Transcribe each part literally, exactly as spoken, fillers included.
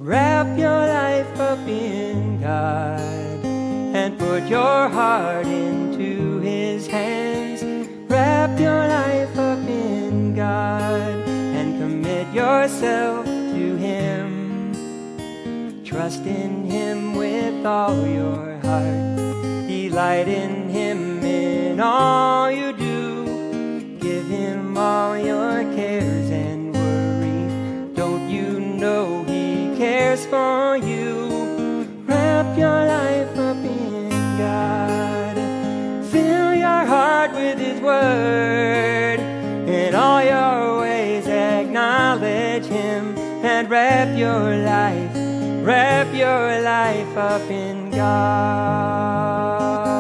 Wrap your life up in God and put your heart into His hands. Wrap your life up in God and commit yourself to Him. Trust in Him with all your heart. Delight in Him in all you do. Give Him all your cares and worries. Don't you know He cares for you? Wrap your life up in God. Fill your heart with His word. In all your ways acknowledge Him and wrap your life, wrap your life up in God.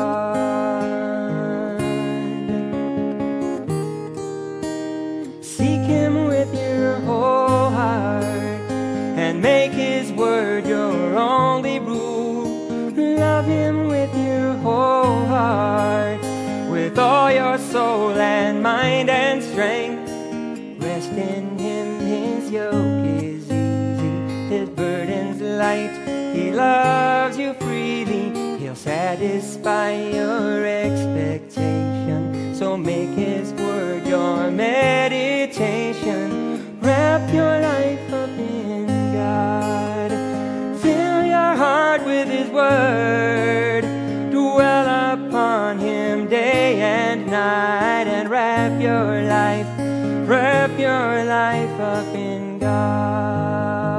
Seek Him with your whole heart and make His word your only rule. Love Him with your whole heart, with all your soul and mind and strength. Rest in Him, His yoke is easy, His burden's light. He loves you freely, He'll satisfy your expectation. So make His word your meditation. Wrap your life up in God. Fill your heart with His word. Dwell upon Him day and night, and wrap your life, wrap your life up in God.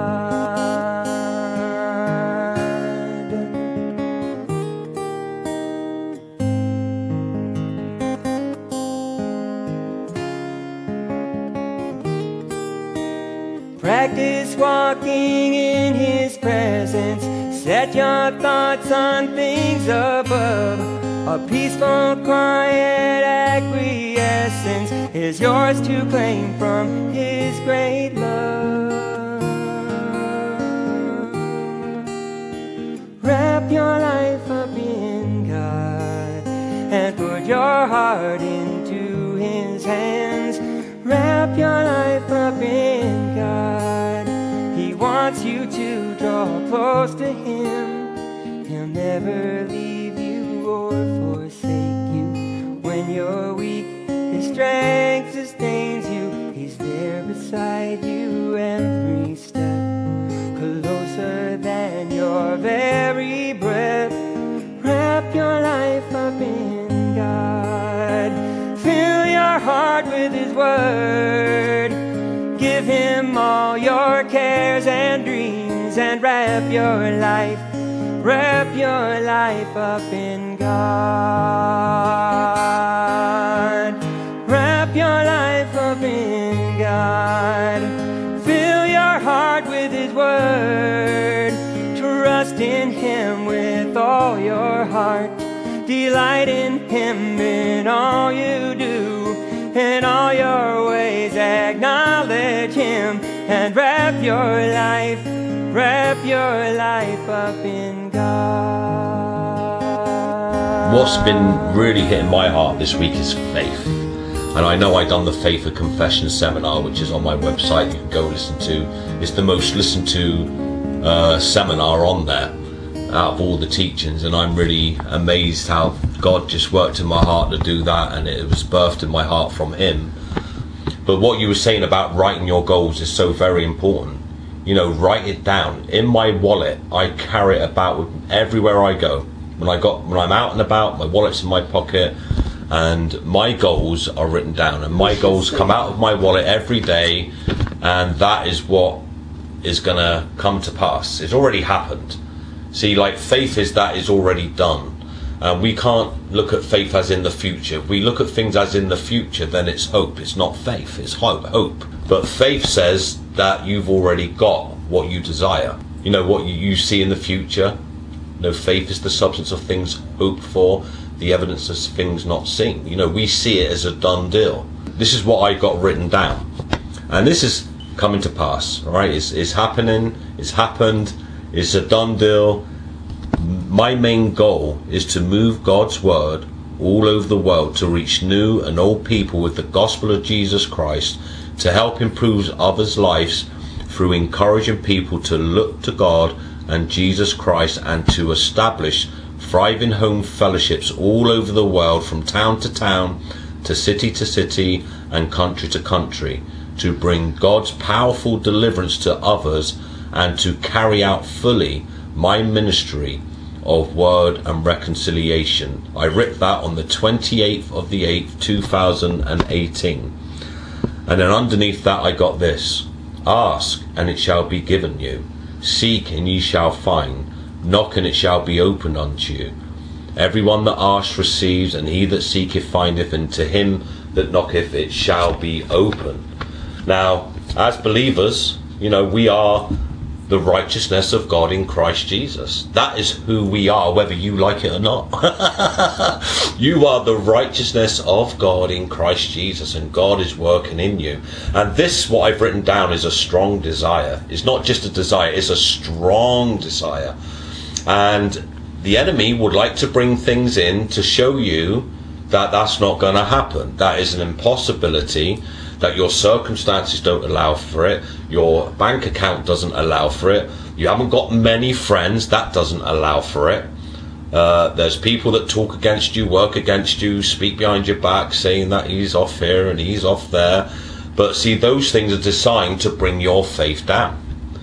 Practice walking in His presence. Set your thoughts on things above. A peaceful, quiet acquiescence is yours to claim from His great love. Wrap your life up in God and put your heart into His hands. Wrap your life up in God. He wants you to draw close to Him. He'll never leave you or forsake you. When you're weak, His strength sustains you. He's there beside you every step, closer than your very breath. Wrap your life up in God. Fill your heart with His word. Give Him all your cares and dreams, and wrap your life, wrap your life up in God. Wrap your life up in God. Fill your heart with His word. Trust in Him with all your heart. Delight in Him in all you do. In all your ways acknowledge Him and wrap your life, wrap your life up in God. What's been really hitting my heart this week is faith. And I know I've done the Faith of Confession seminar, which is on my website, you can go listen to. It's the most listened to uh, seminar on there out of all the teachings, and I'm really amazed how God just worked in my heart to do that, and it was birthed in my heart from Him. But what you were saying about writing your goals is so very important. You know, write it down. In my wallet, I carry it about with everywhere I go. When I got when I'm out and about, my wallet's in my pocket, and my goals are written down, and my goals come out of my wallet every day, and that is what is gonna come to pass. It's already happened. See, like, faith is that is already done. Uh, we can't look at faith as in the future. If we look at things as in the future, then it's hope. It's not faith, it's hope. hope. But faith says that you've already got what you desire. You know, what you, you see in the future. You know, faith is the substance of things hoped for, the evidence of things not seen. You know, we see it as a done deal. This is what I got written down. And this is coming to pass, all right? It's, it's happening, it's happened, it's a done deal. My main goal is to move God's word all over the world to reach new and old people with the gospel of Jesus Christ, to help improve others' lives through encouraging people to look to God and Jesus Christ, and to establish thriving home fellowships all over the world, from town to town, to city to city, and country to country, to bring God's powerful deliverance to others, and to carry out fully my ministry of word and reconciliation. I wrote that on the twenty-eighth of the eighth, two thousand eighteen. And then underneath that I got this: ask and it shall be given you, seek and ye shall find, knock and it shall be opened unto you. Everyone that asks receives, and he that seeketh findeth, and to him that knocketh it shall be open. Now, as believers, you know, we are the righteousness of God in Christ Jesus. That is who we are, whether you like it or not. You are the righteousness of God in Christ Jesus, and God is working in you. And this, what I've written down, is a strong desire. It's not just a desire, it's a strong desire. And the enemy would like to bring things in to show you that that's not going to happen. That is an impossibility, that your circumstances don't allow for it, your bank account doesn't allow for it, you haven't got many friends, that doesn't allow for it. Uh, there's people that talk against you, work against you, speak behind your back, saying that he's off here and he's off there. But see, those things are designed to bring your faith down.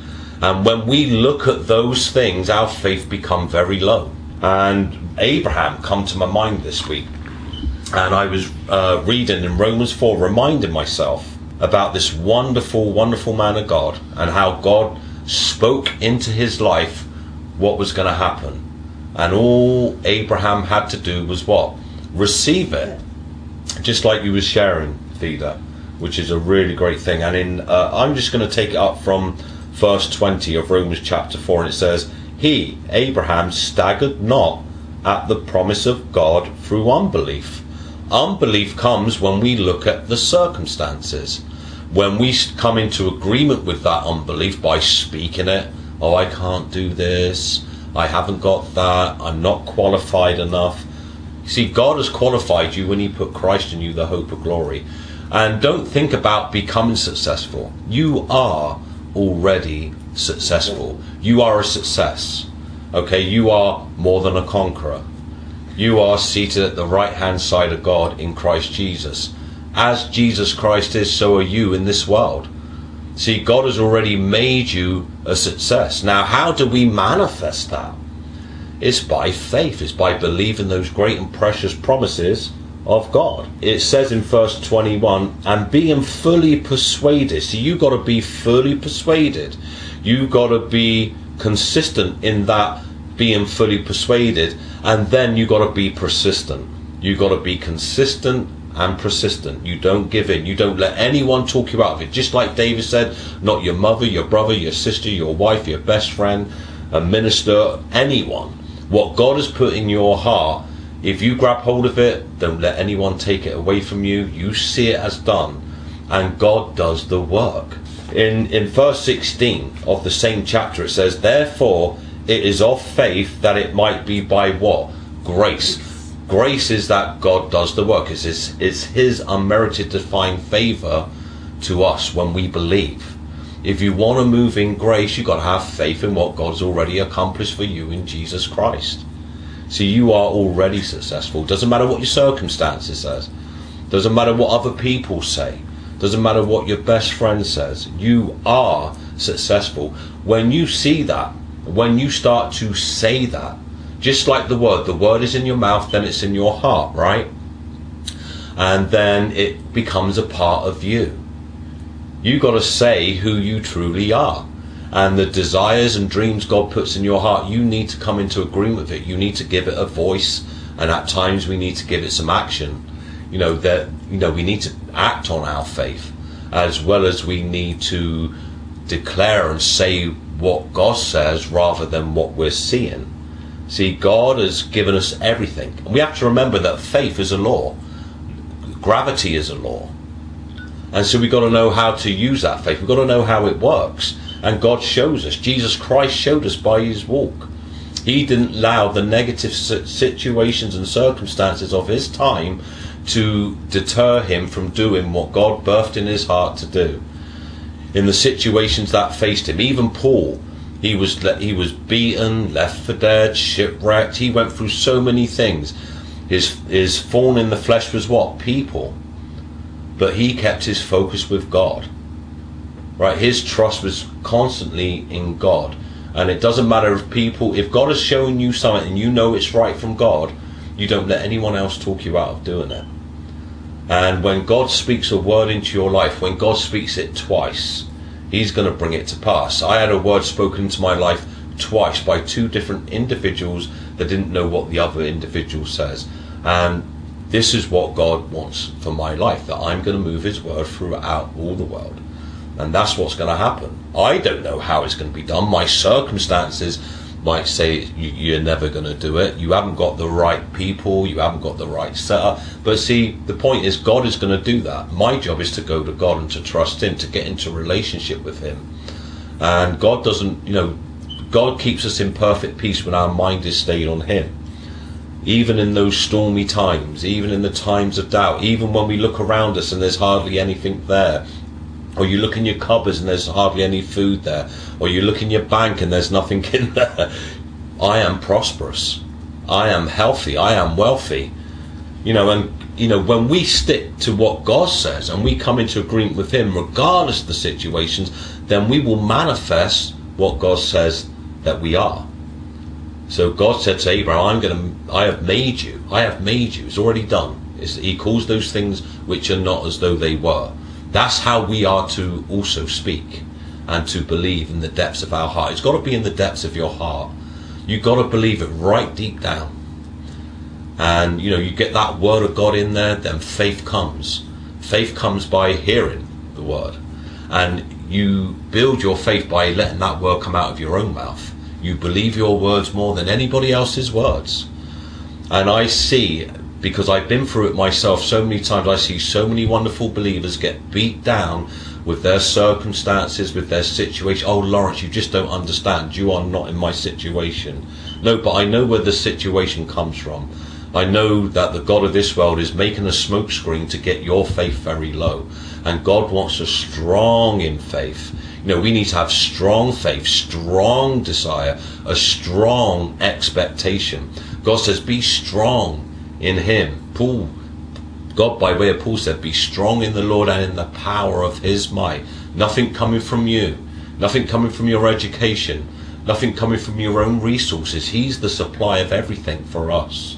And when we look at those things, our faith become very low. And Abraham come to my mind this week. And I was uh, reading in Romans four, reminding myself about this wonderful, wonderful man of God, and how God spoke into his life what was going to happen. And all Abraham had to do was what? Receive it. Just like you was sharing, Theda, which is a really great thing. And in uh, I'm just going to take it up from verse twenty of Romans chapter four, and it says, he, Abraham, staggered not at the promise of God through unbelief. Unbelief comes when we look at the circumstances. When we come into agreement with that unbelief by speaking it, oh, I can't do this, I haven't got that, I'm not qualified enough. You see, God has qualified you when he put Christ in you, the hope of glory. And don't think about becoming successful. You are already successful. You are a success. Okay, you are more than a conqueror. You are seated at the right hand side of God in Christ Jesus. As Jesus Christ is, so are you in this world. See, God has already made you a success. Now, how do we manifest that? It's by faith. It's by believing those great and precious promises of God. It says in verse twenty-one, and being fully persuaded. See, you got to be fully persuaded. You got to be consistent in that being fully persuaded, and then you got to be persistent. You got to be consistent and persistent. You don't give in. You don't let anyone talk you out of it. Just like David said, not your mother, your brother, your sister, your wife, your best friend, a minister, anyone. What God has put in your heart, if you grab hold of it, don't let anyone take it away from you. You see it as done, and God does the work. In in verse sixteen of the same chapter, it says, therefore it is of faith, that it might be by what? Grace. Grace is that God does the work. It's his, it's his unmerited divine favour to us when we believe. If you want to move in grace, you've got to have faith in what God's already accomplished for you in Jesus Christ. See, you are already successful. Doesn't matter what your circumstances says. Doesn't matter what other people say. Doesn't matter what your best friend says. You are successful. When you see that, when you start to say that, just like the word, the word is in your mouth, then it's in your heart, right? And then it becomes a part of you. You got to say who you truly are. And the desires and dreams God puts in your heart, you need to come into agreement with it. You need to give it a voice, and at times we need to give it some action. You know, that you know we need to act on our faith, as well as we need to declare and say what God says rather than what we're seeing. See, God has given us everything. And we have to remember that faith is a law. Gravity is a law. And so we've got to know how to use that faith. We've got to know how it works. And God shows us. Jesus Christ showed us by his walk. He didn't allow the negative situations and circumstances of his time to deter him from doing what God birthed in his heart to do. in the situations that faced him. Even Paul, he was he was beaten, left for dead, shipwrecked. He went through so many things. His his thorn in the flesh was what? People. But he kept his focus with God. Right? His trust was constantly in God. And it doesn't matter if people, if God has shown you something and you know it's right from God, you don't let anyone else talk you out of doing it. And when God speaks a word into your life, when God speaks it twice, he's going to bring it to pass. I had a word spoken into my life twice by two different individuals that didn't know what the other individual says. And this is what God wants for my life, that I'm going to move his word throughout all the world. And that's what's going to happen. I don't know how it's going to be done. My circumstances might say you're never going to do it. You haven't got the right people. You haven't got the right setup. But see, the point is God is going to do that. My job is to go to God and to trust him, to get into relationship with him. And God doesn't, you know, God keeps us in perfect peace when our mind is stayed on him. Even in those stormy times, even in the times of doubt, even when we look around us and there's hardly anything there. Or you look in your cupboards and there's hardly any food there. Or you look in your bank and there's nothing in there. I am prosperous. I am healthy. I am wealthy. You know, and, you know, when we stick to what God says and we come into agreement with him, regardless of the situations, then we will manifest what God says that we are. So God said to Abraham, I'm going to, I have made you. I have made you. It's already done. It's, he calls those things which are not as though they were. That's how we are to also speak and to believe in the depths of our heart. It's got to be in the depths of your heart. You've got to believe it right deep down. And, you know, you get that word of God in there, then faith comes. Faith comes by hearing the word. And you build your faith by letting that word come out of your own mouth. You believe your words more than anybody else's words. And I see, because I've been through it myself so many times, I see so many wonderful believers get beat down with their circumstances, with their situation. Oh, Lawrence, you just don't understand. You are not in my situation. No, but I know where the situation comes from. I know that the God of this world is making a smokescreen to get your faith very low. And God wants us strong in faith. You know, we need to have strong faith, strong desire, a strong expectation. God says, be strong in him. Paul, God by way of Paul said, be strong in the Lord and in the power of his might. Nothing coming from you, nothing coming from your education, nothing coming from your own resources. He's the supply of everything for us.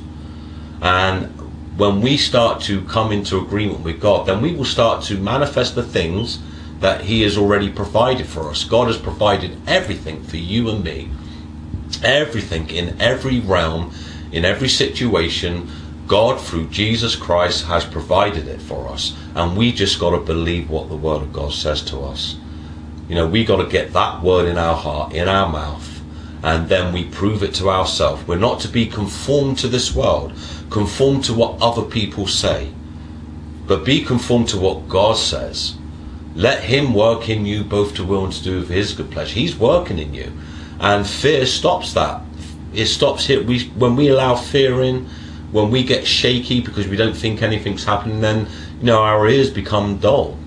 And when we start to come into agreement with God, then we will start to manifest the things that he has already provided for us. God has provided everything for you and me. Everything in every realm, in every situation. God, through Jesus Christ, has provided it for us. And we just got to believe what the word of God says to us. You know, we got to get that word in our heart, in our mouth, and then we prove it to ourselves. We're not to be conformed to this world, conformed to what other people say, but be conformed to what God says. Let him work in you both to will and to do of his good pleasure. He's working in you. And fear stops that. It stops it. We, when we allow fear in, when we get shaky because we don't think anything's happening, then, you know, our ears become dull.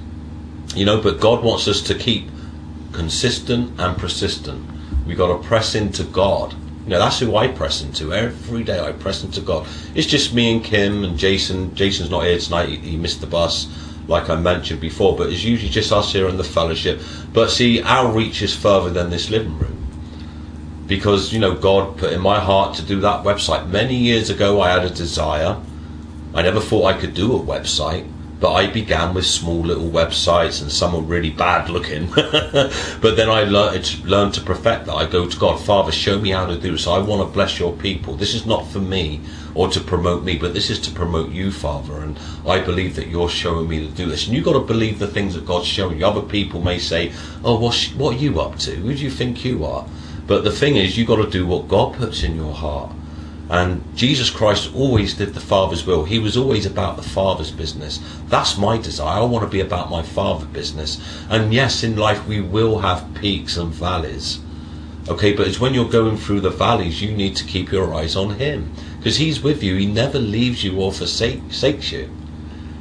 You know, but God wants us to keep consistent and persistent. We got to press into God. You know, that's who I press into. Every day I press into God. It's just me and Kim and Jason. Jason's not here tonight. He, he missed the bus, like I mentioned before. But it's usually just us here in the fellowship. But see, our reach is further than this living room. Because, you know, God put in my heart to do that website. Many years ago, I had a desire. I never thought I could do a website. But I began with small little websites, and some were really bad looking. But then I learned, learned to perfect that. I go to God, Father, show me how to do this. I want to bless your people. This is not for me or to promote me, but this is to promote you, Father. And I believe that you're showing me to do this. And you've got to believe the things that God's showing you. Other people may say, oh, what's, what are you up to? Who do you think you are? But the thing is, you've got to do what God puts in your heart. And Jesus Christ always did the Father's will. He was always about the Father's business. That's my desire. I want to be about my Father's business. And yes, in life we will have peaks and valleys. Okay, but it's when you're going through the valleys, you need to keep your eyes on him. Because he's with you. He never leaves you or forsakes you.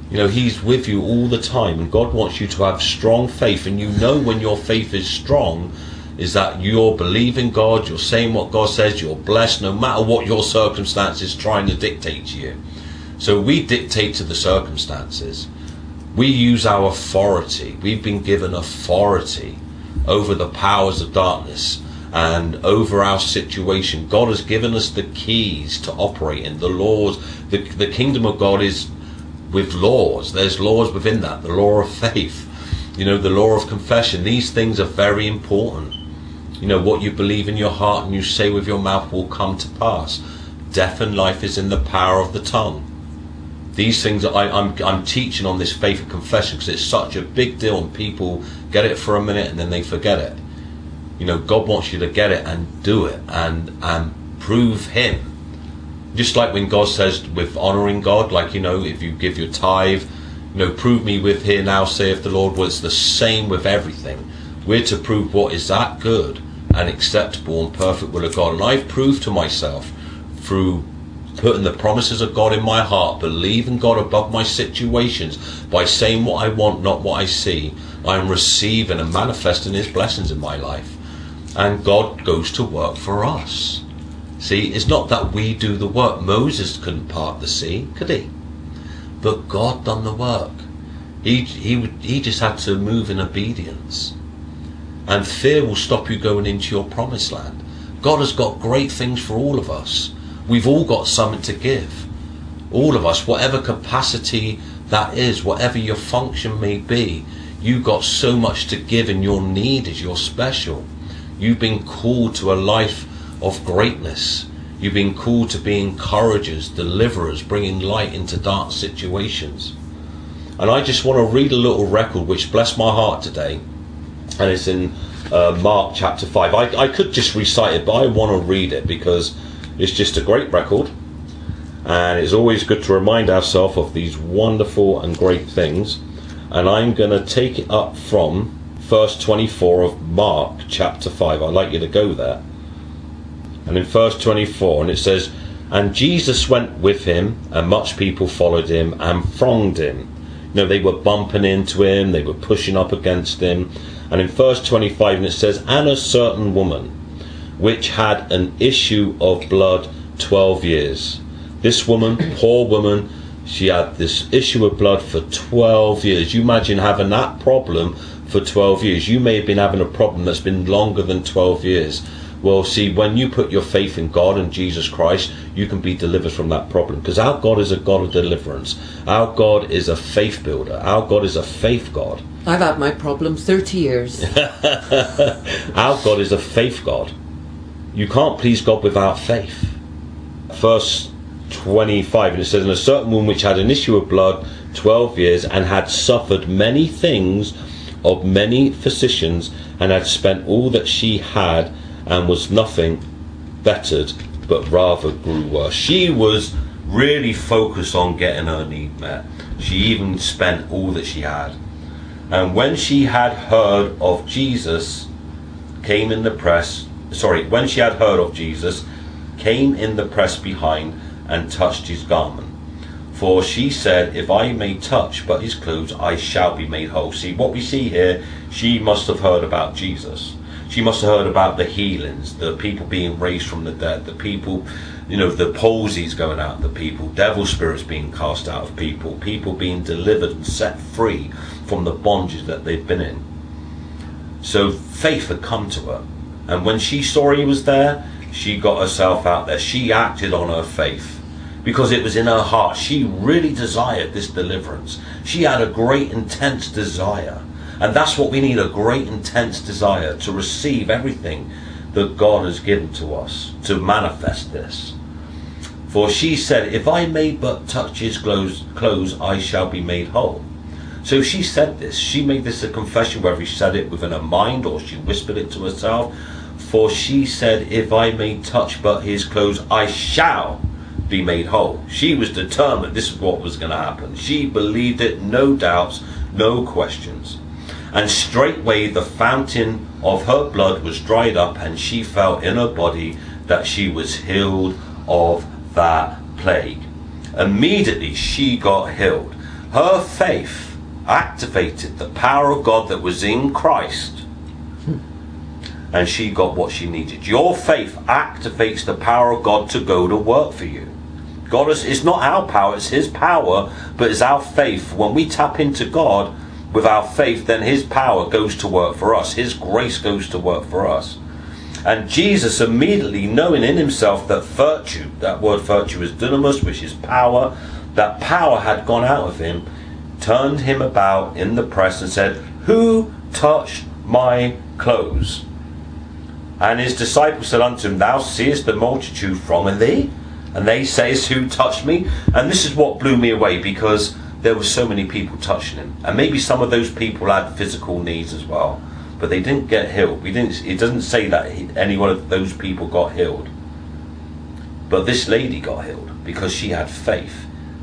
You know, he's with you all the time, and God wants you to have strong faith. And you know when your faith is strong is that you're believing God, you're saying what God says, you're blessed no matter what your circumstances trying to dictate to you. So we dictate to the circumstances. We use our authority. We've been given authority over the powers of darkness and over our situation. God has given us the keys to operate in the laws. The, the kingdom of God is with laws. There's laws within that. The law of faith, you know, the law of confession. These things are very important. You know, what you believe in your heart and you say with your mouth will come to pass. Death and life is in the power of the tongue. These things that I, I'm, I'm teaching on this faith of confession because it's such a big deal and people get it for a minute and then they forget it. You know, God wants you to get it and do it and, and prove him. Just like when God says with honouring God, like, you know, if you give your tithe, you know, prove me with here now, saith the Lord. Well, it's the same with everything. We're to prove what is that good and acceptable and perfect will of God. And I've proved to myself through putting the promises of God in my heart, believing God above my situations, by saying what I want, not what I see, I'm receiving and manifesting his blessings in my life. And God goes to work for us. See, it's not that we do the work. Moses couldn't part the sea, could he? But God done the work. He, he, he just had to move in obedience. And fear will stop you going into your promised land. God has got great things for all of us. We've all got something to give. All of us, whatever capacity that is, whatever your function may be, you've got so much to give and your need is you're special. You've been called to a life of greatness. You've been called to be encouragers, deliverers, bringing light into dark situations. And I just want to read a little record which blessed my heart today. And it's in uh, Mark chapter five. I, I could just recite it, but I want to read it because it's just a great record. And it's always good to remind ourselves of these wonderful and great things. And I'm going to take it up from verse twenty-four of Mark chapter five. I'd like you to go there. And in verse twenty-four, and it says, and Jesus went with him, and much people followed him and thronged him. You know, they were bumping into him, they were pushing up against him. And in verse twenty-five, and it says, and a certain woman, which had an issue of blood twelve years. This woman, poor woman, she had this issue of blood for twelve years. You imagine having that problem for twelve years. You may have been having a problem that's been longer than twelve years. Well, see, when you put your faith in God and Jesus Christ, you can be delivered from that problem. Because our God is a God of deliverance. Our God is a faith builder. Our God is a faith God. I've had my problem thirty years. Our God is a faith God. You can't please God without faith. Verse twenty-five, and it says, and a certain woman which had an issue of blood twelve years, and had suffered many things of many physicians, and had spent all that she had, and was nothing bettered, but rather grew worse. She was really focused on getting her need met. She even spent all that she had. And when she had heard of Jesus, came in the press, sorry, when she had heard of Jesus, came in the press behind, and touched his garment. For she said, if I may touch but his clothes, I shall be made whole. See, what we see here, she must have heard about Jesus. She must have heard about the healings, the people being raised from the dead, the people, you know, the palsies going out of the people, devil spirits being cast out of people, people being delivered and set free from the bondage that they've been in. So faith had come to her. And when she saw he was there, she got herself out there. She acted on her faith because it was in her heart. She really desired this deliverance. She had a great, intense desire. And that's what we need, a great, intense desire to receive everything that God has given to us, to manifest this. For she said, if I may but touch his clothes, clothes, I shall be made whole. So she said this. She made this a confession, whether she said it within her mind or she whispered it to herself. For she said, if I may touch but his clothes, I shall be made whole. She was determined this is what was going to happen. She believed it, no doubts, no questions. And straightway the fountain of her blood was dried up, and she felt in her body that she was healed of that plague. Immediately she got healed. Her faith activated the power of God that was in Christ, and she got what she needed. Your faith activates the power of God to go to work for you. God is, it's not our power, it's his power, but it's our faith. When we tap into God with our faith, then his power goes to work for us. His grace goes to work for us. And Jesus, immediately knowing in himself that virtue, that word virtue is dunamis, which is power, that power had gone out of him, turned him about in the press and said, "Who touched my clothes?" And his disciples said unto him, "Thou seest the multitude thronging thee, and they say, who touched me?" And this is what blew me away, because there were so many people touching him, and maybe some of those people had physical needs as well, but they didn't get healed. We didn't. It doesn't say that he, any one of those people got healed, but this lady got healed because she had faith.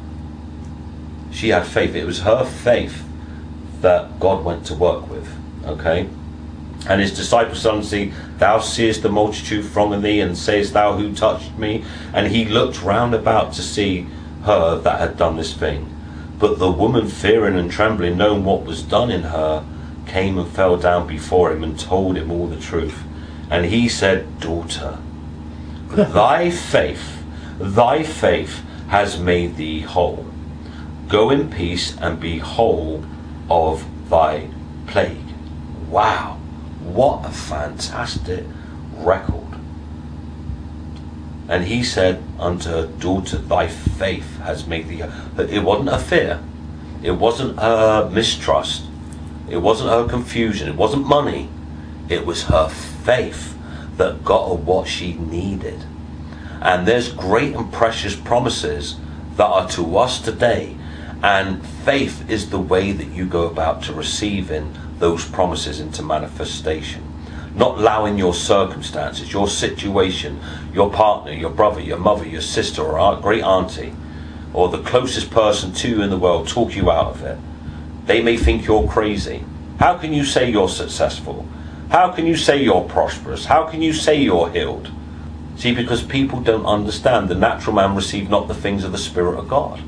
She had faith. It was her faith that God went to work with. Okay. And his disciples said unto him, "Thou seest the multitude thronging thee, and sayest thou, who touched me?" And he looked round about to see her that had done this thing. But the woman, fearing and trembling, knowing what was done in her, came and fell down before him and told him all the truth. And he said, "Daughter, thy faith, thy faith has made thee whole. Go in peace and be whole of thy plague." Wow. What a fantastic record. And he said unto her, "Daughter, thy faith has made thee." It wasn't a fear. It wasn't her mistrust. It wasn't her confusion. It wasn't money. It was her faith that got her what she needed. And there's great and precious promises that are to us today. And faith is the way that you go about to receiving those promises into manifestation. Not allowing your circumstances, your situation, your partner, your brother, your mother, your sister, or our great auntie, or the closest person to you in the world talk you out of it. They may think you're crazy. How can you say you're successful? How can you say you're prosperous? How can you say you're healed? See, because people don't understand the natural man receive not the things of the Spirit of God.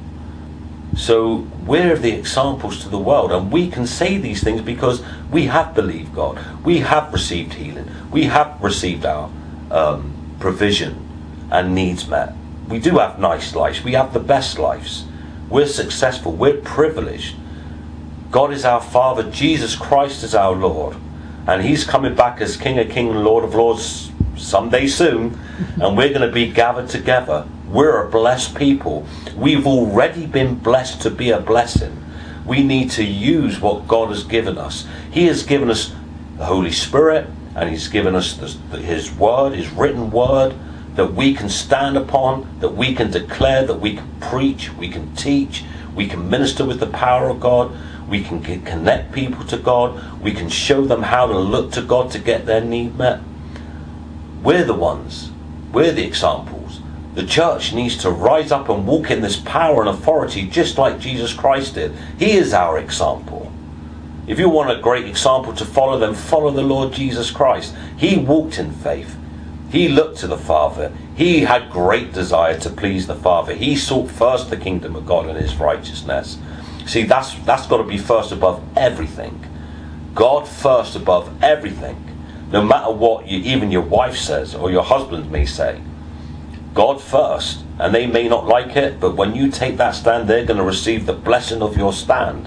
So we're the examples to the world, and we can say these things because we have believed God. We have received healing. We have received our um, provision and needs met. We do have nice lives. We have the best lives. We're successful. We're privileged. God is our Father. Jesus Christ is our Lord. And he's coming back as King of Kings and Lord of Lords someday soon. And we're going to be gathered together. We're a blessed people. We've already been blessed to be a blessing. We need to use what God has given us. He has given us the Holy Spirit, and he's given us the, his word, his written word, that we can stand upon, that we can declare, that we can preach, we can teach, we can minister with the power of God, we can get, connect people to God, we can show them how to look to God to get their need met. We're the ones. We're the examples. The church needs to rise up and walk in this power and authority just like Jesus Christ did. He is our example. If you want a great example to follow, then follow the Lord Jesus Christ. He walked in faith. He looked to the Father. He had great desire to please the Father. He sought first the kingdom of God and his righteousness. See, that's that's got to be first above everything. God first above everything. No matter what you, even your wife says or your husband may say. God first, and they may not like it, but when you take that stand, they're going to receive the blessing of your stand.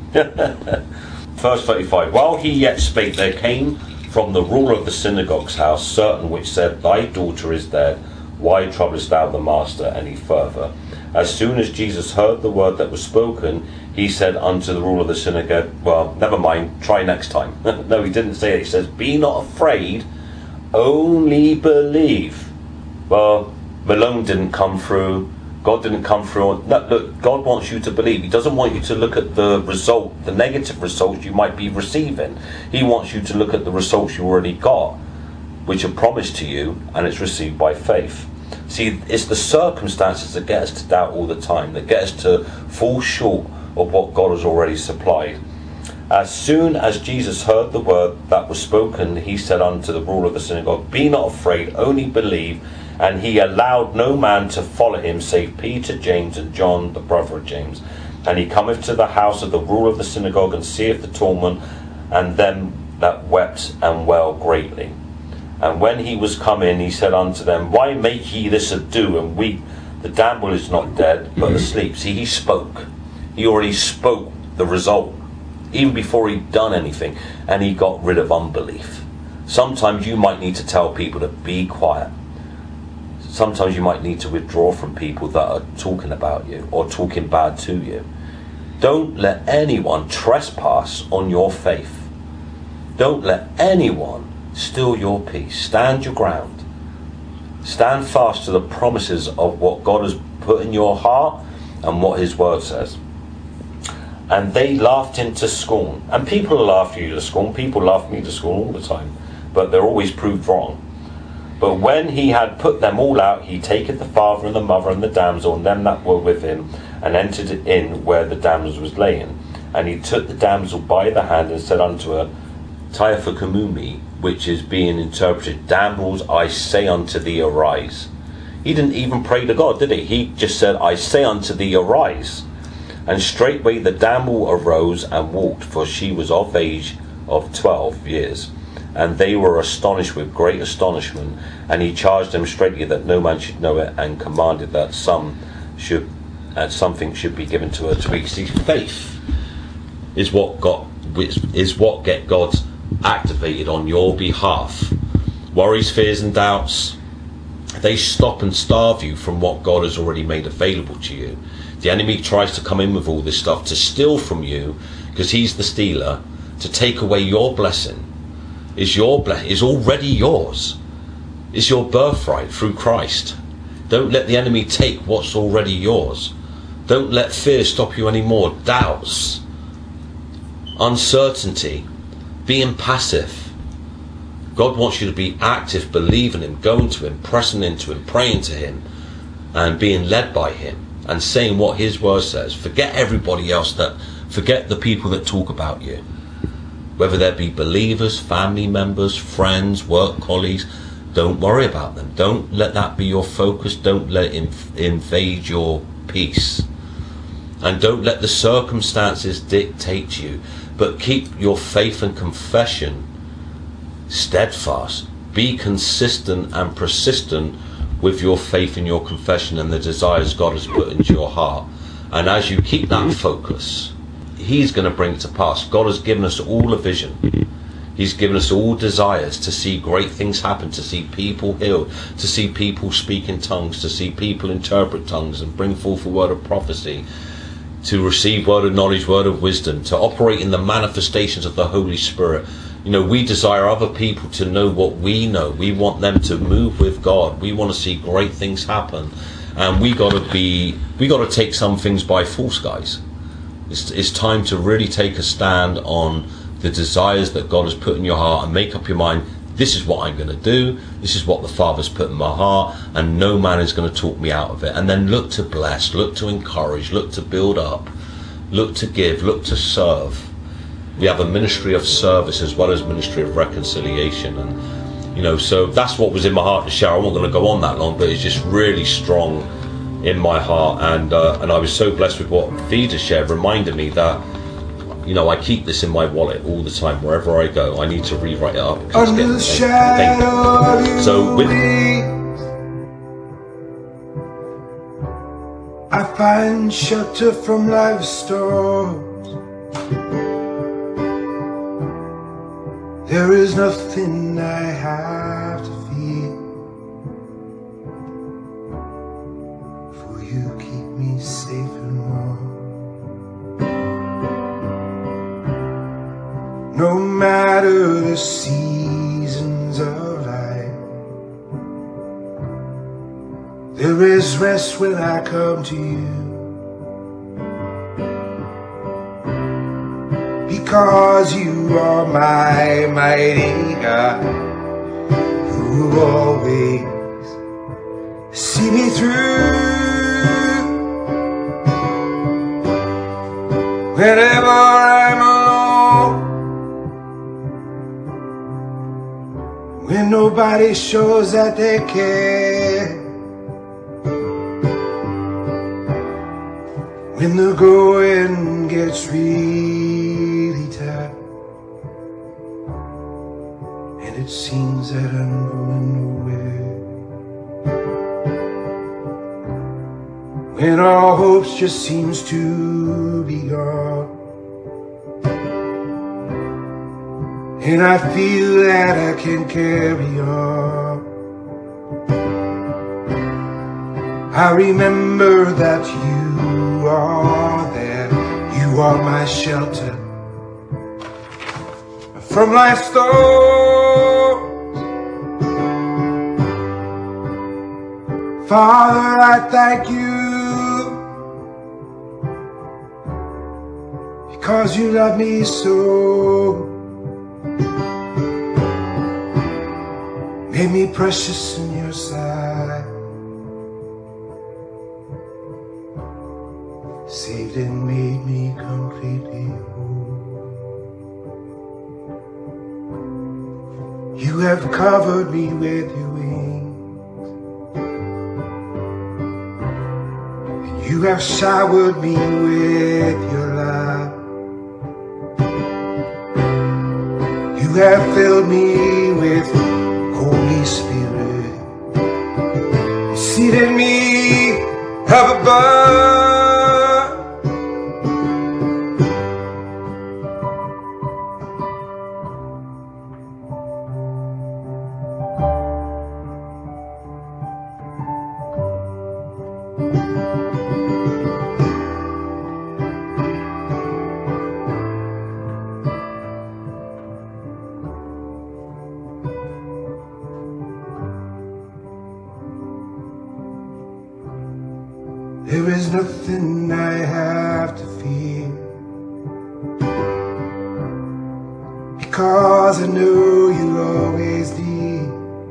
Verse thirty-five, while he yet spake, there came from the ruler of the synagogue's house certain which said, Thy daughter is dead, why troublest thou the master any further? As soon as Jesus heard the word that was spoken, he said unto the ruler of the synagogue, well, never mind, try next time. No, he didn't say it. He says, be not afraid, only believe. Well, Malone didn't come through. God didn't come through. No, look, God wants you to believe. He doesn't want you to look at the result, the negative results you might be receiving. He wants you to look at the results you already got, which are promised to you, and it's received by faith. See, it's the circumstances that get us to doubt all the time, that get us to fall short of what God has already supplied. As soon as Jesus heard the word that was spoken, he said unto the ruler of the synagogue, Be not afraid, only believe. And he allowed no man to follow him, save Peter, James, and John, the brother of James. And he cometh to the house of the ruler of the synagogue, and seeth the torment, and them that wept and wailed greatly. And when he was come in, he said unto them, Why make ye this ado, and weep? The damsel is not dead, but asleep. See, he spoke. He already spoke the result, even before he'd done anything, and he got rid of unbelief. Sometimes you might need to tell people to be quiet. Sometimes you might need to withdraw from people that are talking about you or talking bad to you. Don't let anyone trespass on your faith. Don't let anyone steal your peace. Stand your ground. Stand fast to the promises of what God has put in your heart and what his word says. And they laughed him to scorn. And people laugh you to scorn. People laugh me to scorn all the time. But they're always proved wrong. But when he had put them all out, he taketh the father and the mother and the damsel and them that were with him, and entered in where the damsel was laying. And he took the damsel by the hand and said unto her, Talitha cumi, which is being interpreted, Damsels, I say unto thee, arise. He didn't even pray to God, did he? He just said, I say unto thee, arise. And straightway the damsel arose and walked, for she was of age of twelve years. And they were astonished with great astonishment. And he charged them straightly that no man should know it, and commanded that some should, and something should be given to her to eat. See, faith is what got, is what get God activated on your behalf. Worries, fears, and doubts, they stop and starve you from what God has already made available to you. The enemy tries to come in with all this stuff to steal from you, because he's the stealer, to take away your blessing. Is your blessing is already yours. It's your birthright through Christ. Don't let the enemy take what's already yours. Don't let fear stop you anymore. Doubts, uncertainty, being passive. God wants you to be active, believing him, going to him, pressing into him, praying to him, and being led by him, and saying what his word says. Forget everybody else, that forget the people that talk about you. Whether there be believers, family members, friends, work colleagues, don't worry about them. Don't let that be your focus. Don't let it inv- invade your peace. And don't let the circumstances dictate you. But keep your faith and confession steadfast. Be consistent and persistent with your faith and your confession and the desires God has put into your heart. And as you keep that focus, he's going to bring it to pass. God has given us all a vision. He's given us all desires to see great things happen, to see people healed, to see people speak in tongues, to see people interpret tongues and bring forth a word of prophecy, to receive word of knowledge, word of wisdom, to operate in the manifestations of the Holy Spirit. You know, we desire other people to know what we know. We want them to move with God. We want to see great things happen. And we got to be, we got to take some things by force, guys. It's, it's time to really take a stand on the desires that God has put in your heart and make up your mind, this is what I'm going to do, this is what the Father's put in my heart, and no man is going to talk me out of it. And then look to bless, look to encourage, look to build up, look to give, look to serve. We have a ministry of service as well as ministry of reconciliation. And, you know, so that's what was in my heart to share. I'm not going to go on that long, but it's just really strong in my heart. And uh, and I was so blessed with what Vida shared, reminded me that, you know, I keep this in my wallet all the time. Wherever I go, I need to rewrite it up. Under the shadow of you, so with I find shelter from life's storms. There is nothing I have to fear, for you keep me safe and warm. No matter the seasons of life, there is rest when I come to you. Because you are my mighty God, who will always see me through. Whenever I'm alone, when nobody shows that they care, when the going gets really tight, and it seems that I'm going nowhere, when all hopes just seems to be gone, and I feel that I can't carry on, I remember that you are there. You are my shelter from life's storms. Father, I thank you because you love me so, made me precious in your sight, saved and made me completely whole. You have covered me with your wings, and you have showered me with your love. You have filled me with Holy Spirit, seated me up above. There is nothing I have to fear, because I know you're always there,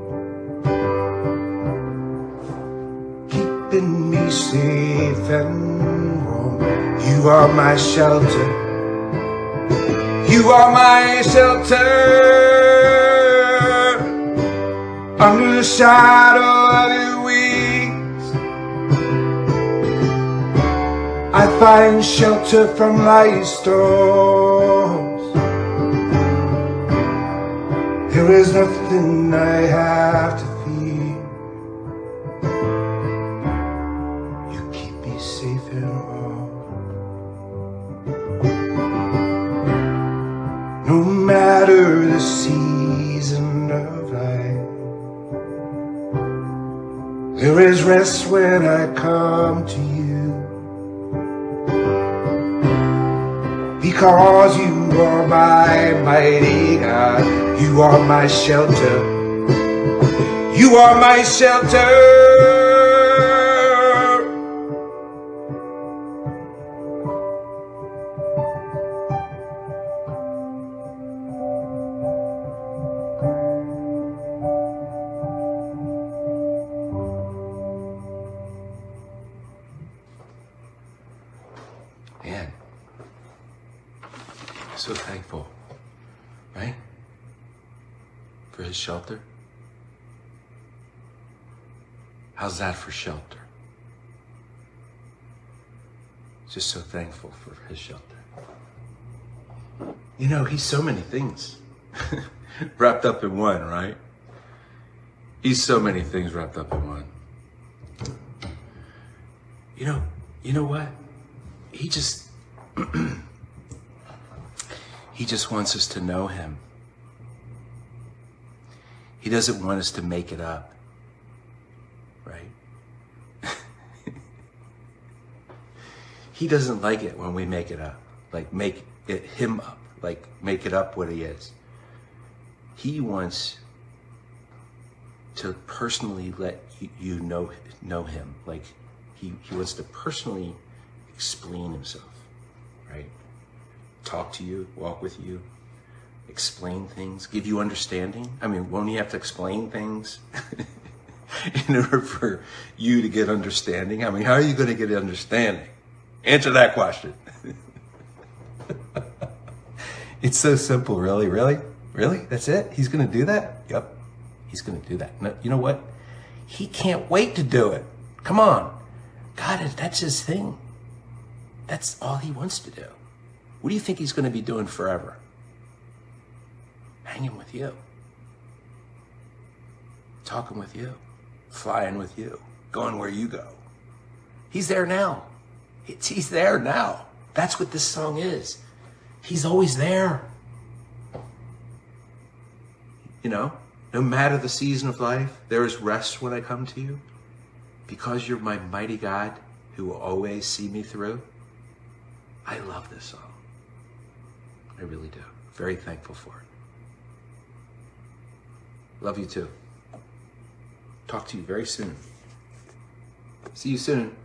keeping me safe and warm. You are my shelter, you are my shelter, under the shadow of your wings I find shelter from life's storms. There is nothing I have to fear. You keep me safe and warm. No matter the season of life, there is rest when I come to you. Because you are my mighty God, you are my shelter, you are my shelter. Man. So thankful, right? For his shelter. How's that for shelter? Just so thankful for his shelter. You know, he's so many things wrapped up in one, right? He's so many things wrapped up in one. You know, you know what? He just... He just wants us to know him. He doesn't want us to make it up, right? He doesn't like it when we make it up, like make it him up, like make it up what he is. He wants to personally let you know know him, like he, he wants to personally explain himself, right? Talk to you, walk with you, explain things, give you understanding. I mean, won't he have to explain things in order for you to get understanding? I mean, how are you going to get understanding? Answer that question. It's so simple, really, really, really? That's it? He's going to do that? Yep, he's going to do that. No, you know what? He can't wait to do it. Come on. God, that's his thing. That's all he wants to do. What do you think he's going to be doing forever? Hanging with you. Talking with you. Flying with you. Going where you go. He's there now. It's, he's there now. That's what this song is. He's always there. You know, no matter the season of life, there is rest when I come to you. Because you're my mighty God who will always see me through. I love this song. I really do. Very thankful for it. Love you too. Talk to you very soon. See you soon.